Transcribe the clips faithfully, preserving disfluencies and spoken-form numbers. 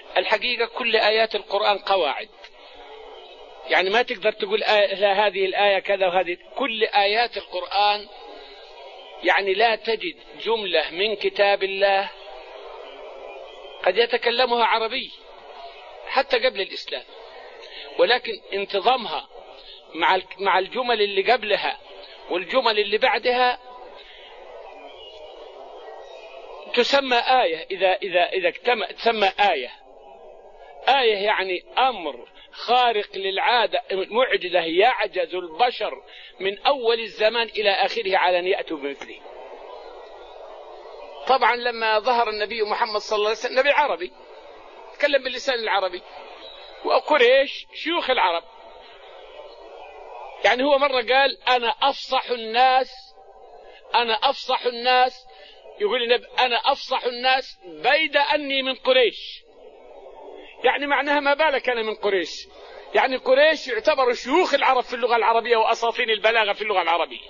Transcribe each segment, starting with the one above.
الحقيقة كل آيات القرآن قواعد، يعني ما تقدر تقول آية هذه الآية كذا وهذه، كل آيات القرآن يعني لا تجد جملة من كتاب الله قد يتكلمها عربي حتى قبل الإسلام، ولكن انتظامها مع مع الجمل اللي قبلها والجمل اللي بعدها تسمى آية. إذا إذا إذا اجتمع تسمى آية. آية يعني أمر خارق للعادة، معجزة يعجز البشر من أول الزمان إلى آخره على أن يأتوا بمثله. طبعا لما ظهر النبي محمد صلى الله عليه وسلم نبي عربي تكلم باللسان العربي، وقريش شيوخ العرب، يعني هو مرة قال أنا أفصح الناس، أنا أفصح الناس، يقول النبي أنا أفصح الناس بيد أني من قريش، يعني معناها ما بالك أنا من قريش، يعني قريش يعتبروا شيوخ العرب في اللغة العربية وأساطين البلاغة في اللغة العربية،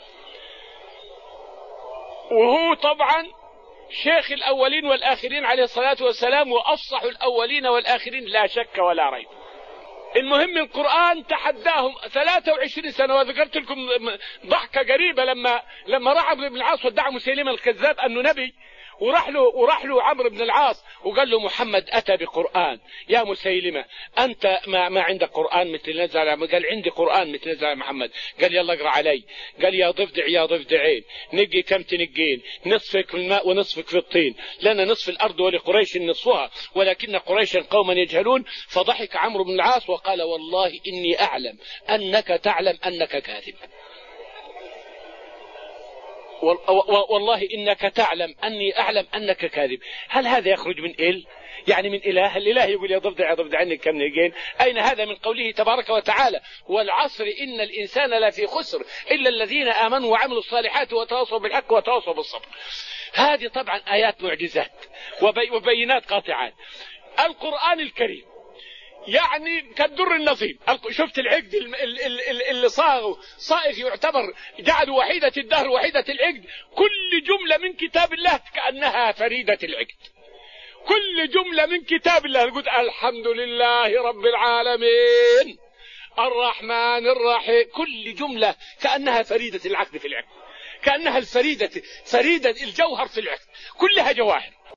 وهو طبعا شيخ الأولين والآخرين عليه الصلاة والسلام وأفصح الأولين والآخرين لا شك ولا ريب. المهم القرآن تحداهم ثلاثة وعشرين سنة، وذكرت لكم ضحكة قريبة لما لما راح عمرو بن العاص ودعا مسيلمة الكذاب أنه نبي، وراح له وراح له عمرو بن العاص وقال له محمد أتى بقرآن، يا مسيلمة أنت ما ما عندك قرآن مثل نزل على محمد؟ قال عندي قرآن مثل نزل على محمد. قال يلا اقرأ علي. قال يا ضفدع يا ضفدعين نقي كم تنقين، نصفك في الماء ونصفك في الطين، لنا نصف الأرض ولقريش نصفها ولكن قريشا قوما يجهلون. فضحك عمرو بن العاص وقال والله إني أعلم أنك تعلم أنك كاذب، والله إنك تعلم أني أعلم أنك كاذب. هل هذا يخرج من إل؟ يعني من إله؟ الإله يقول يا ضفدع يا ضفدع عنك كم نقين؟ أين هذا من قوله تبارك وتعالى والعصر إن الإنسان لفي خسر إلا الذين آمنوا وعملوا الصالحات وتواصوا بالحق وتواصوا بالصبر. هذه طبعا آيات معجزات وبينات قاطعات. القرآن الكريم يعني كالدر النظيم. شفت العقد اللي صاغه صائغ يعتبر جعل وحيدة الدهر وحيدة العقد، كل جملة من كتاب الله كأنها فريدة العقد، كل جملة من كتاب الله. نقول الحمد لله رب العالمين الرحمن الرحيم، كل جملة كأنها فريدة العقد في العقد، كأنها الفريدة فريدة الجوهر في العقد، كلها جواهر.